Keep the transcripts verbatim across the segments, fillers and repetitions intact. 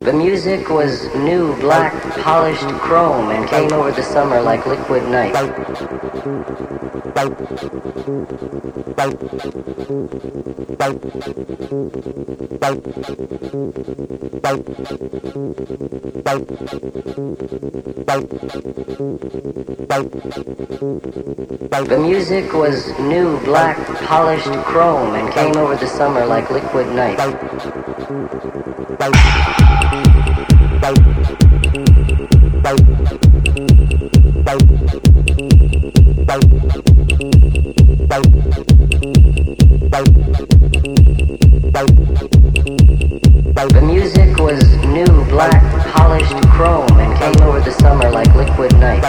The music was new, black, polished chrome and came over the summer like liquid night. The music was new, black, polished chrome and came over the summer like liquid night. The music was new, black, polished chrome and came over the summer like liquid night.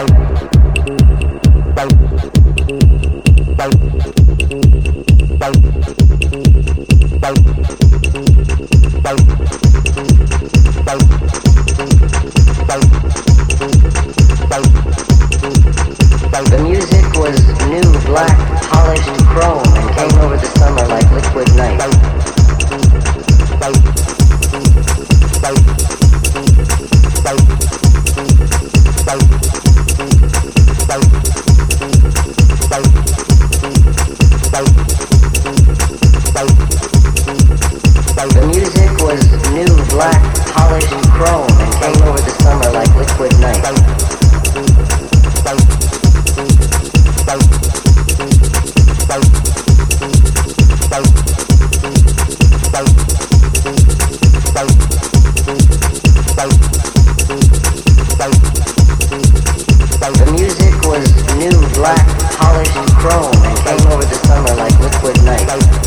The music was new, black, polished chrome and came over the summer like liquid night. The music was new, black, polished chrome and came over the summer like liquid night. The music was new, black, polished chrome and came over the summer like liquid night.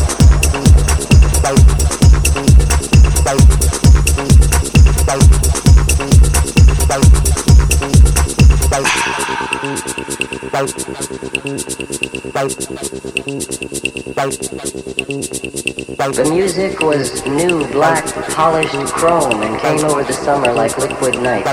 The music was new, black, polished chrome and came over the summer like liquid night.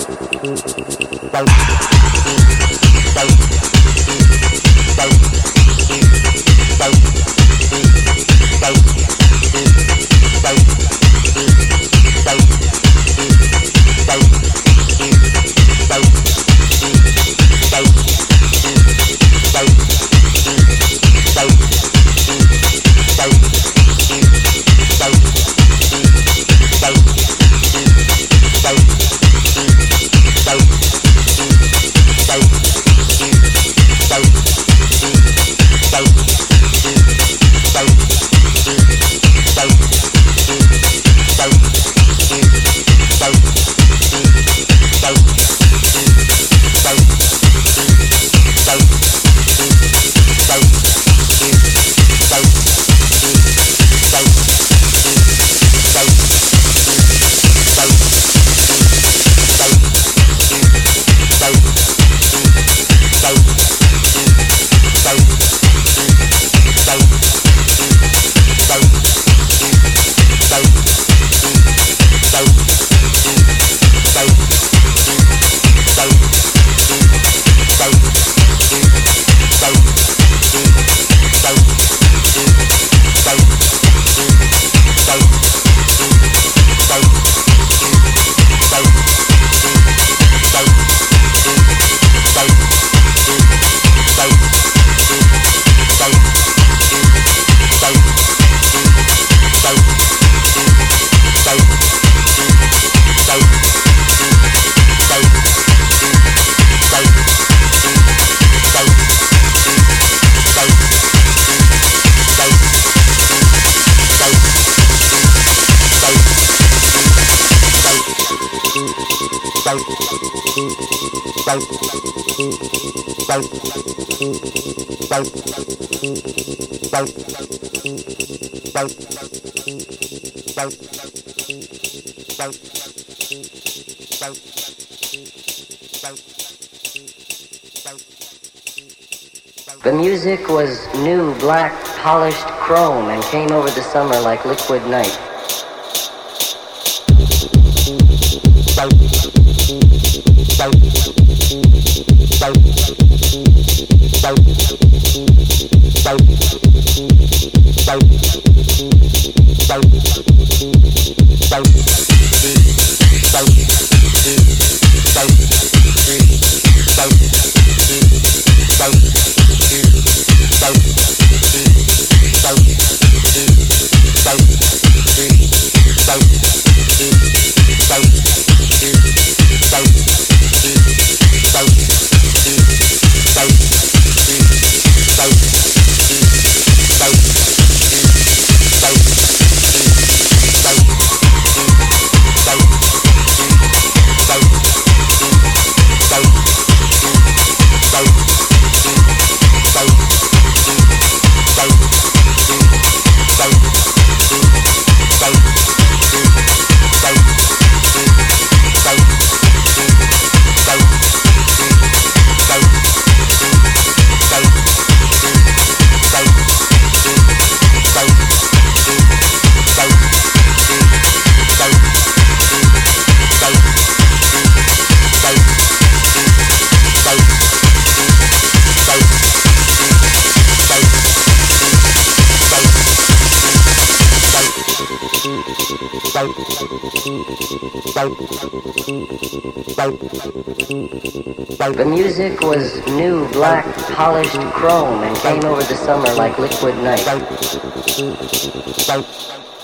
The music was new, black, polished chrome and came over the summer like liquid night. The music was new, black, polished chrome and came over the summer like liquid night.